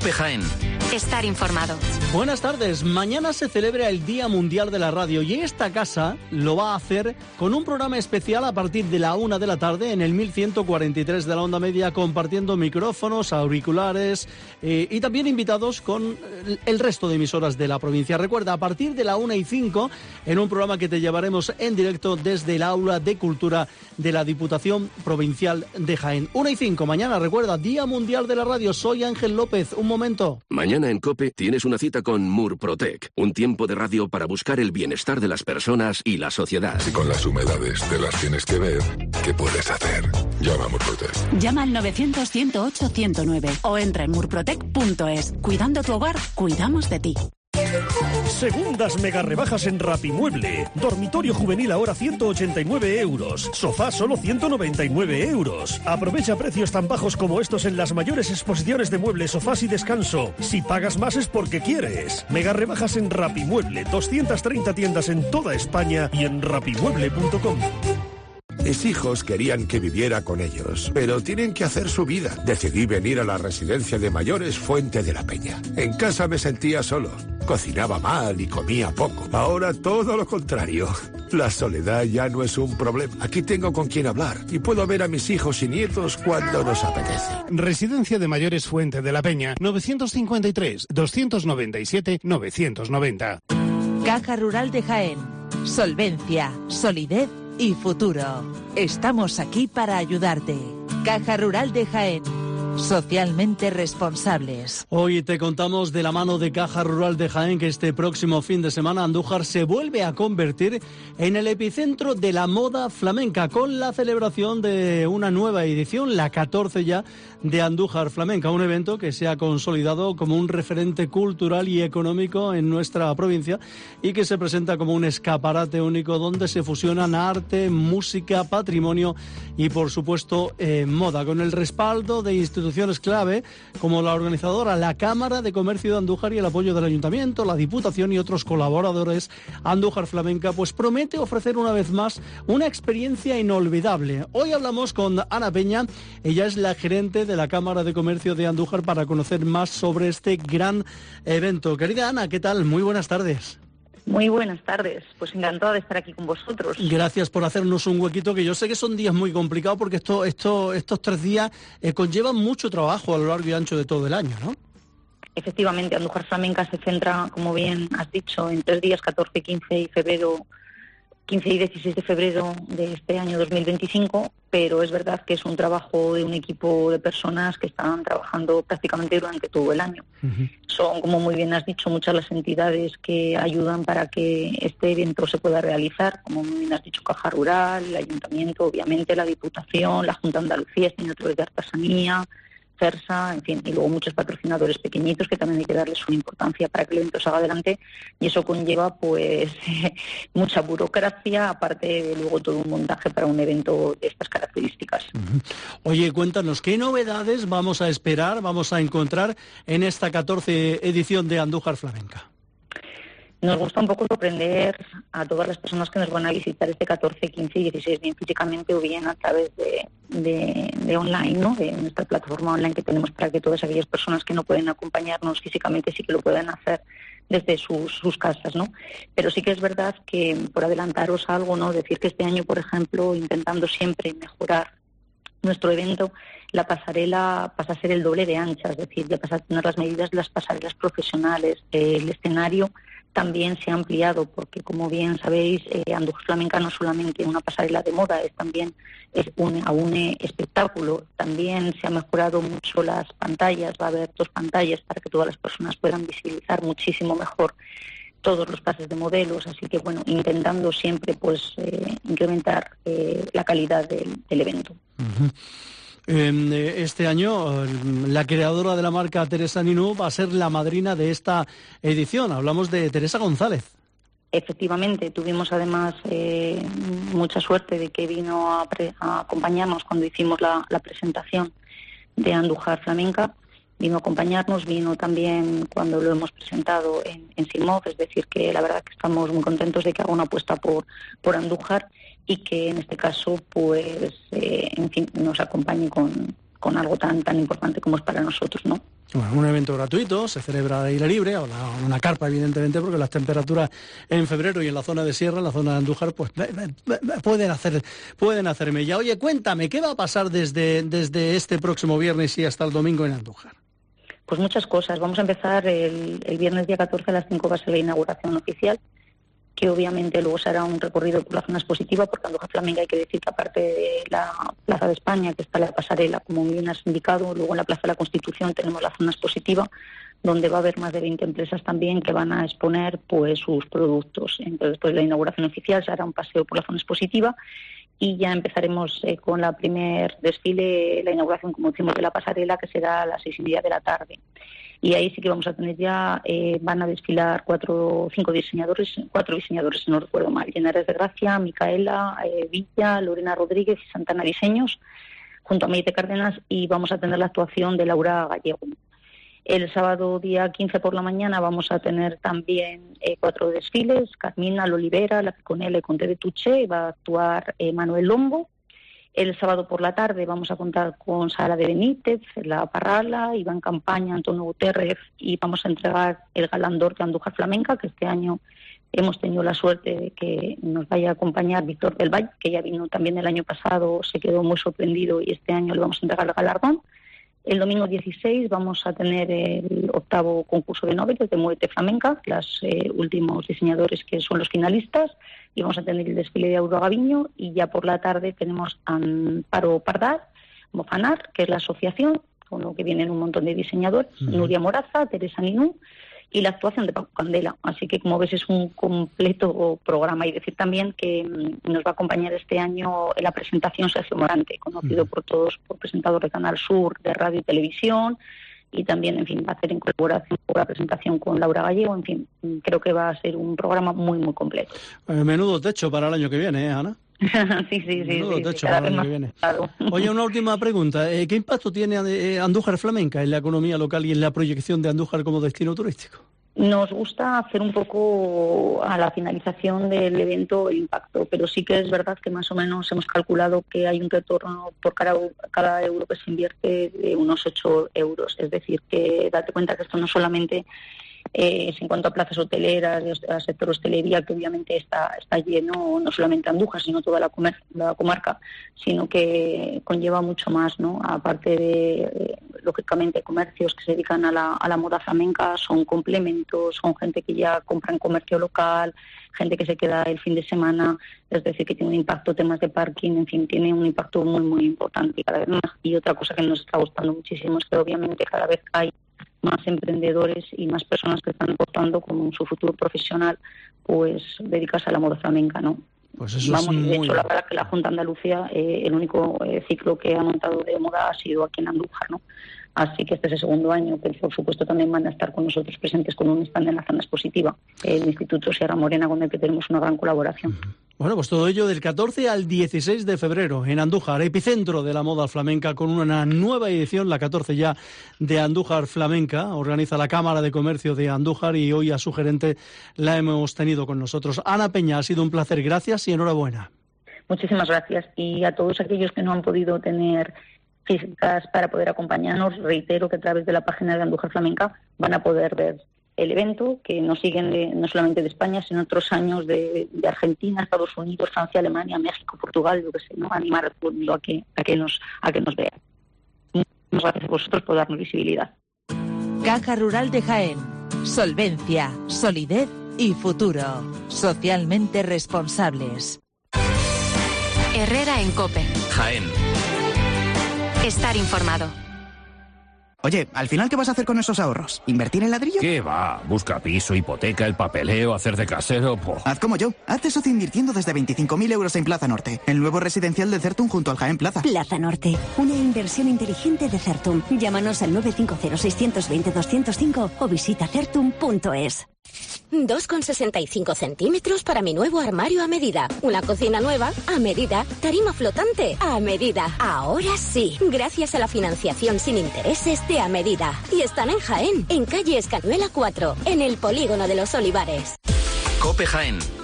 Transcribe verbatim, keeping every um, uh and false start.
COPE Jaén. Estar informado. Buenas tardes. Mañana se celebra el Día Mundial de la Radio y esta casa lo va a hacer con un programa especial a partir de la una de la tarde en el mil ciento cuarenta y tres de la onda media, compartiendo micrófonos, auriculares eh, y también invitados con el resto de emisoras de la provincia. Recuerda, a partir de la una y cinco, en un programa que te llevaremos en directo desde el Aula de Cultura de la Diputación Provincial de Jaén. una y cinco, mañana, recuerda, Día Mundial de la Radio. Soy Ángel López. Un momento. Mañana en COPE tienes una cita con Murprotec, un tiempo de radio para buscar el bienestar de las personas y la sociedad. Si con las humedades te las tienes que ver, ¿qué puedes hacer? Llama a Murprotec. Llama al novecientos, ciento ocho, ciento nueve o entra en murprotec punto es. Cuidando tu hogar, cuidamos de ti. Segundas mega rebajas en Rapimueble. Dormitorio juvenil ahora ciento ochenta y nueve euros. Sofá solo ciento noventa y nueve euros. Aprovecha precios tan bajos como estos en las mayores exposiciones de muebles, sofás y descanso. Si pagas más es porque quieres. Mega rebajas en Rapimueble. doscientas treinta tiendas en toda España y en rapimueble punto com. Mis hijos querían que viviera con ellos, pero tienen que hacer su vida. Decidí venir a la residencia de mayores Fuente de la Peña. En casa me sentía solo. Cocinaba mal y comía poco. Ahora todo lo contrario. La soledad ya no es un problema. Aquí tengo con quién hablar y puedo ver a mis hijos y nietos cuando nos apetece. Residencia de mayores Fuente de la Peña, novecientos cincuenta y tres, doscientos noventa y siete, novecientos noventa. Caja Rural de Jaén. Solvencia, solidez y futuro. Estamos aquí para ayudarte. Caja Rural de Jaén. Socialmente responsables. Hoy te contamos de la mano de Caja Rural de Jaén que este próximo fin de semana Andújar se vuelve a convertir en el epicentro de la moda flamenca con la celebración de una nueva edición, la catorce ya, de Andújar Flamenca, un evento que se ha consolidado como un referente cultural y económico en nuestra provincia y que se presenta como un escaparate único donde se fusionan arte, música, patrimonio y por supuesto eh, moda, con el respaldo de instituciones instituciones clave como la organizadora, la Cámara de Comercio de Andújar y el apoyo del Ayuntamiento, la Diputación y otros colaboradores. Andújar Flamenca pues promete ofrecer una vez más una experiencia inolvidable. Hoy hablamos con Ana Peña, ella es la gerente de la Cámara de Comercio de Andújar, para conocer más sobre este gran evento. Querida Ana, ¿qué tal? Muy buenas tardes. Muy buenas tardes, pues encantada de estar aquí con vosotros. Gracias por hacernos un huequito, que yo sé que son días muy complicados porque esto, esto, estos tres días eh, conllevan mucho trabajo a lo largo y ancho de todo el año, ¿no? Efectivamente, Andújar Flamenca se centra, como bien has dicho, en tres días, catorce, quince y febrero, quince y dieciséis de febrero de este año dos mil veinticinco, pero es verdad que es un trabajo de un equipo de personas que están trabajando prácticamente durante todo el año. Uh-huh. Son, como muy bien has dicho, muchas las entidades que ayudan para que este evento se pueda realizar, como muy bien has dicho, Caja Rural, el Ayuntamiento, obviamente la Diputación, la Junta de Andalucía, este año a través de Artesanía, Cersa, en fin, y luego muchos patrocinadores pequeñitos que también hay que darles una importancia para que el evento salga adelante, y eso conlleva pues mucha burocracia, aparte de luego todo un montaje para un evento de estas características. Uh-huh. Oye, cuéntanos, ¿qué novedades vamos a esperar, vamos a encontrar en esta catorce edición de Andújar Flamenca? Nos gusta un poco sorprender a todas las personas que nos van a visitar este catorce, quince y dieciséis, bien físicamente o bien a través de, de, de online, ¿no? De nuestra plataforma online que tenemos, para que todas aquellas personas que no pueden acompañarnos físicamente sí que lo puedan hacer desde sus, sus casas, ¿no? Pero sí que es verdad que, por adelantaros algo, ¿no? Decir que este año, por ejemplo, intentando siempre mejorar nuestro evento, la pasarela pasa a ser el doble de ancha, es decir, ya pasa a tener las medidas de las pasarelas profesionales. El escenario también se ha ampliado porque, como bien sabéis, eh, Andújar Flamenca no es solamente una pasarela de moda, es también es un, a un espectáculo. También se han mejorado mucho las pantallas, va a haber dos pantallas para que todas las personas puedan visibilizar muchísimo mejor todos los pases de modelos, así que bueno, intentando siempre pues eh, incrementar eh, la calidad del, del evento. Uh-huh. Este año la creadora de la marca, Teresa Ninú, va a ser la madrina de esta edición. Hablamos de Teresa González. Efectivamente, tuvimos además eh, mucha suerte de que vino a, pre- a acompañarnos cuando hicimos la, la presentación de Andújar Flamenca. Vino a acompañarnos, vino también cuando lo hemos presentado en, en Simov, es decir, que la verdad que estamos muy contentos de que haga una apuesta por, por Andújar y que en este caso, pues, eh, en fin, nos acompañe con, con algo tan tan importante como es para nosotros, ¿no? Bueno, un evento gratuito, se celebra al aire libre, o una, una carpa evidentemente, porque las temperaturas en febrero y en la zona de Sierra, en la zona de Andújar, pues pueden hacer pueden hacer mella. Oye, cuéntame, ¿qué va a pasar desde, desde este próximo viernes y hasta el domingo en Andújar? Pues muchas cosas. Vamos a empezar el, el viernes día catorce a las cinco va a ser la inauguración oficial, que obviamente luego se hará un recorrido por la zona expositiva, porque Andújar Flamenca hay que decir que aparte de la Plaza de España, que está la pasarela, como bien has indicado, luego en la Plaza de la Constitución tenemos la zona expositiva, donde va a haber más de veinte empresas también que van a exponer pues sus productos. Entonces, después de la inauguración oficial se hará un paseo por la zona expositiva y ya empezaremos eh, con la primer desfile, la inauguración, como decimos, de la pasarela, que será a las seis y media de la tarde. Y ahí sí que vamos a tener ya, eh, van a desfilar cuatro, cinco diseñadores, cuatro diseñadores, si no recuerdo mal, Llenares de Gracia, Micaela, eh, Villa, Lorena Rodríguez y Santana Diseños, junto a Maite Cárdenas, y vamos a tener la actuación de Laura Gallego. El sábado día quince por la mañana vamos a tener también eh, cuatro desfiles, Carmina, Olivera, La Piconela y Conte de Tuché, va a actuar eh, Manuel Lombo. El sábado por la tarde vamos a contar con Sara de Benítez, La Parrala, Iván Campaña, Antonio Guterres, y vamos a entregar el Galandor de Andújar Flamenca, que este año hemos tenido la suerte de que nos vaya a acompañar Víctor del Valle, que ya vino también el año pasado, se quedó muy sorprendido y este año le vamos a entregar el galardón. El domingo dieciséis vamos a tener el octavo concurso de noveles de Muerte Flamenca, los eh, últimos diseñadores que son los finalistas, y vamos a tener el desfile de Auro Gaviño, y ya por la tarde tenemos Amparo Pardal, Mofanar, que es la asociación, con lo que vienen un montón de diseñadores, uh-huh. Nuria Moraza, Teresa Ninú, y la actuación de Paco Candela. Así que, como ves, es un completo programa. Y decir también que nos va a acompañar este año en la presentación Sergio Morante, conocido por todos por presentador de Canal Sur, de radio y televisión, y también, en fin, va a hacer en colaboración con la presentación con Laura Gallego. En fin, creo que va a ser un programa muy, muy completo. Eh, menudo techo para el año que viene, ¿eh, Ana? sí, sí, sí. Menudo sí, techo sí, para el año que viene. Claro. Oye, una última pregunta. ¿Qué impacto tiene Andújar Flamenca en la economía local y en la proyección de Andújar como destino turístico? Nos gusta hacer un poco a la finalización del evento el impacto, pero sí que es verdad que más o menos hemos calculado que hay un retorno por cada, cada euro que se invierte de unos ocho euros. Es decir, que date cuenta que esto no solamente eh, es en cuanto a plazas hoteleras, al sector hostelería, que obviamente está, está lleno, no solamente Andújar, sino toda la, comer, la comarca, sino que conlleva mucho más, ¿no? Aparte de, eh, lógicamente, comercios que se dedican a la, a la moda flamenca, son complementos, son gente que ya compra en comercio local, gente que se queda el fin de semana, es decir, que tiene un impacto, temas de parking, en fin, tiene un impacto muy, muy importante cada vez más. Y otra cosa que nos está gustando muchísimo es que obviamente cada vez hay más emprendedores y más personas que están apostando como en su futuro profesional, pues dedicarse a la moda flamenca, ¿no? Pues eso Vamos, es muy... de hecho, la verdad que la Junta de Andalucía, eh, el único eh, ciclo que ha montado de moda ha sido aquí en Andújar, ¿no? Así que este es el segundo año, pero por supuesto también van a estar con nosotros presentes con un stand en la zona expositiva, el Instituto Sierra Morena, con el que tenemos una gran colaboración. Bueno, pues todo ello del catorce al dieciséis de febrero en Andújar, epicentro de la moda flamenca, con una nueva edición, la catorce ya, de Andújar Flamenca. Organiza la Cámara de Comercio de Andújar y hoy a su gerente la hemos tenido con nosotros. Ana Peña, ha sido un placer, gracias y enhorabuena. Muchísimas gracias. Y a todos aquellos que no han podido tener físicas para poder acompañarnos, reitero que a través de la página de Andújar Flamenca van a poder ver el evento, que nos siguen de, no solamente de España, sino otros años de, de Argentina, Estados Unidos, Francia, Alemania, México, Portugal, yo que sé, ¿no? Animar a todo el mundo a que, a que nos, a que nos vean. Muchas gracias a vosotros por darnos visibilidad. Caja Rural de Jaén. Solvencia, solidez y futuro. Socialmente responsables. Herrera en COPE. Jaén. Estar informado. Oye, ¿al final qué vas a hacer con esos ahorros? ¿Invertir en ladrillo? ¿Qué va? Busca piso, hipoteca, el papeleo, hacer de casero... Poh. Haz como yo. Hazte socio invirtiendo desde veinticinco mil euros en Plaza Norte, el nuevo residencial de Certum junto al Jaén Plaza. Plaza Norte, una inversión inteligente de Certum. Llámanos al nueve cinco cero, seis dos cero, dos cero cinco o visita certum punto es. dos con sesenta y cinco centímetros para mi nuevo armario a medida. Una cocina nueva a medida. Tarima flotante a medida. Ahora sí, gracias a la financiación sin intereses de a medida. Y están en Jaén, en calle Escanuela cuatro, en el Polígono de los Olivares. COPE Jaén.